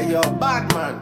Hey, yo, bad man.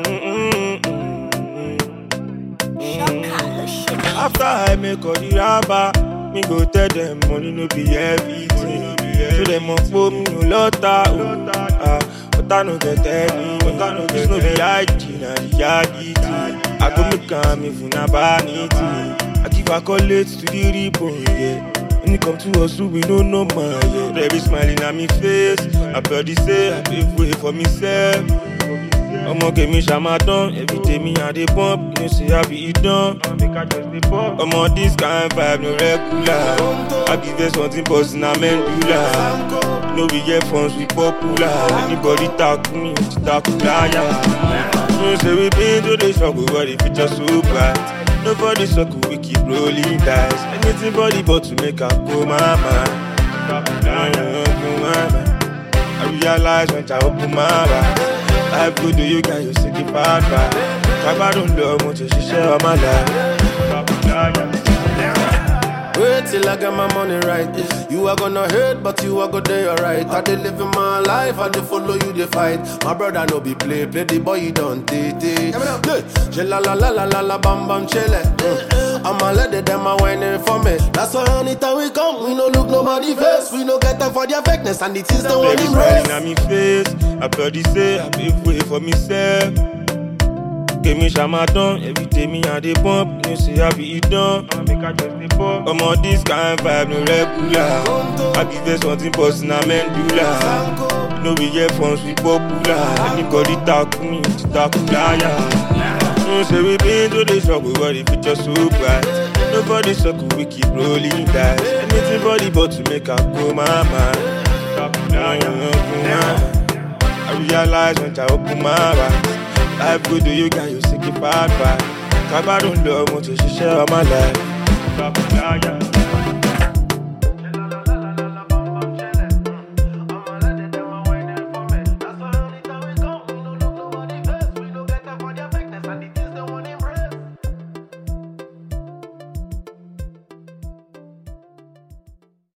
After I make all the rapper, me go tell them money no be everything. So them up for me no lotta, but I no get any. This no be hygiene and reality. I go make am if una vanity. I give accolades to the ribbon, yeah. When it come to us, we no know man, yeah. They be smiling at me face. I body say I pave way for myself. I'ma give me shamadon, every day me and they bump. You know see I be it done. I'm on this kind vibe, no regular. I give them something bustin' a medulla. No we get funds, we popular. Anybody talk me, talk yeah. You say we been to the struggle, but the future so bright. Nobody circle, we keep rolling dice. Anything body but to make up go my mind. I realize when I open my eyes. Life good do you got you sick it bad right. I don't love much to share my life. Wait till I get my money right. You are gonna hurt, but you are gonna do alright. I dey live in my life, I dey follow you, dey fight. My brother no be play the boy you don't take. Je la la la la la la bam bam chele. I'ma let them a whining for me. That's why anytime we come, we no look nobody face. We no get time for their fakeness, and it is the one in race. At me face, I body say I pave way for myself. Give me shamadon, every day me and they bump. You see I be it done. I'm on this kind vibe, no regular. I give them something bustin' a medulla. No we get funds, we popular. Anybody talk me, talk yeah. You say we been to the struggle, but the future so bright. Nobody circle, we keep rolling dice. Anything body but to make up go my mind. I realize when I open my eyes. Life good do you got you sick it bad right. I don't love much to share my life.